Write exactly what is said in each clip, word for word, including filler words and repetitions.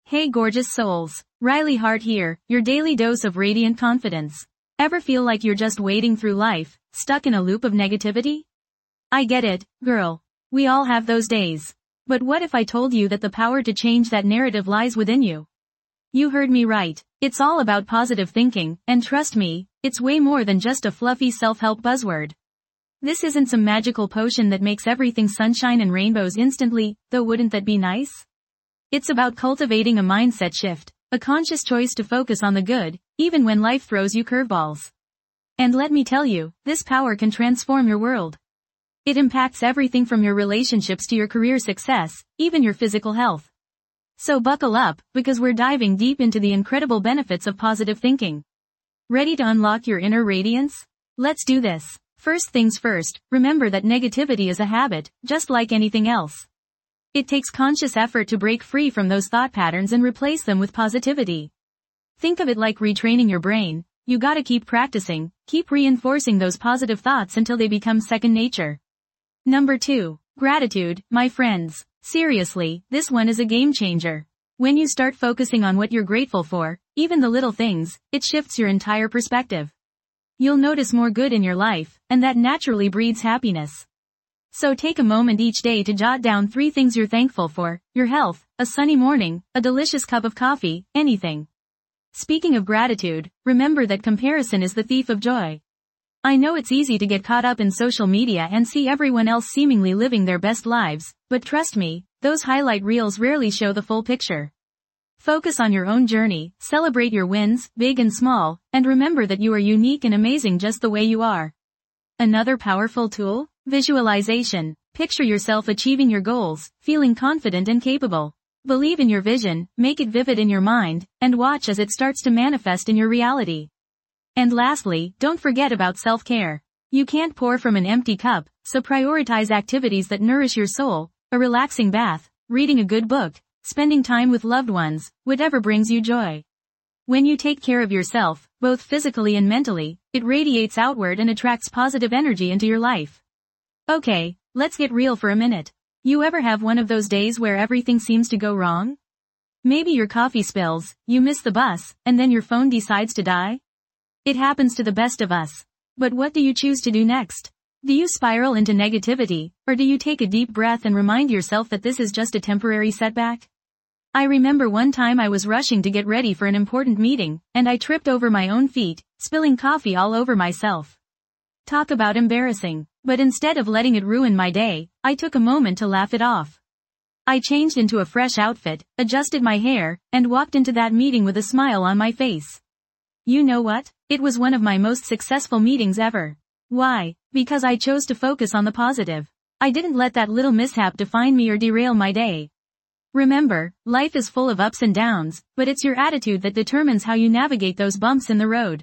Hey gorgeous souls, Riley Hart here, your daily dose of radiant confidence. Ever feel like you're just wading through life, stuck in a loop of negativity? I get it, girl. We all have those days. But what if I told you that the power to change that narrative lies within you? You heard me right. It's all about positive thinking, and trust me, it's way more than just a fluffy self-help buzzword. This isn't some magical potion that makes everything sunshine and rainbows instantly, though wouldn't that be nice? It's about cultivating a mindset shift, a conscious choice to focus on the good, even when life throws you curveballs. And let me tell you, this power can transform your world. It impacts everything from your relationships to your career success, even your physical health. So buckle up, because we're diving deep into the incredible benefits of positive thinking. Ready to unlock your inner radiance? Let's do this. First things first, remember that negativity is a habit, just like anything else. It takes conscious effort to break free from those thought patterns and replace them with positivity. Think of it like retraining your brain. You gotta keep practicing, keep reinforcing those positive thoughts until they become second nature. Number two, gratitude, my friends. Seriously, this one is a game changer. When you start focusing on what you're grateful for, even the little things, it shifts your entire perspective. You'll notice more good in your life, and that naturally breeds happiness. So take a moment each day to jot down three things you're thankful for: your health, a sunny morning, a delicious cup of coffee, anything. Speaking of gratitude, remember that comparison is the thief of joy. I know it's easy to get caught up in social media and see everyone else seemingly living their best lives, but trust me, those highlight reels rarely show the full picture. Focus on your own journey, celebrate your wins, big and small, and remember that you are unique and amazing just the way you are. Another powerful tool? Visualization. Picture yourself achieving your goals, feeling confident and capable. Believe in your vision, make it vivid in your mind, and watch as it starts to manifest in your reality. And lastly, don't forget about self-care. You can't pour from an empty cup, so prioritize activities that nourish your soul: a relaxing bath, reading a good book, spending time with loved ones, whatever brings you joy. When you take care of yourself, both physically and mentally, it radiates outward and attracts positive energy into your life. Okay, let's get real for a minute. You ever have one of those days where everything seems to go wrong? Maybe your coffee spills, you miss the bus, and then your phone decides to die? It happens to the best of us. But what do you choose to do next? Do you spiral into negativity, or do you take a deep breath and remind yourself that this is just a temporary setback? I remember one time I was rushing to get ready for an important meeting, and I tripped over my own feet, spilling coffee all over myself. Talk about embarrassing. But instead of letting it ruin my day, I took a moment to laugh it off. I changed into a fresh outfit, adjusted my hair, and walked into that meeting with a smile on my face. You know what? It was one of my most successful meetings ever. Why? Because I chose to focus on the positive. I didn't let that little mishap define me or derail my day. Remember, life is full of ups and downs, but it's your attitude that determines how you navigate those bumps in the road.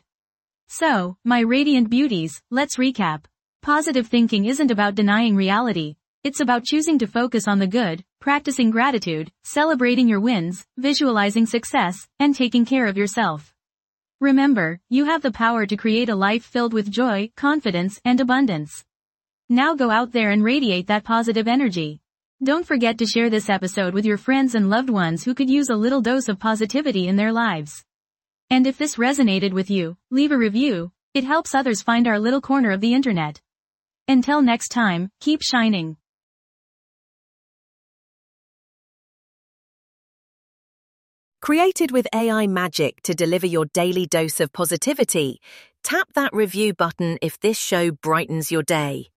So, my radiant beauties, let's recap. Positive thinking isn't about denying reality. It's about choosing to focus on the good, practicing gratitude, celebrating your wins, visualizing success, and taking care of yourself. Remember, you have the power to create a life filled with joy, confidence, and abundance. Now go out there and radiate that positive energy. Don't forget to share this episode with your friends and loved ones who could use a little dose of positivity in their lives. And if this resonated with you, leave a review. It helps others find our little corner of the internet. Until next time, keep shining. Created with A I magic to deliver your daily dose of positivity, tap that review button if this show brightens your day.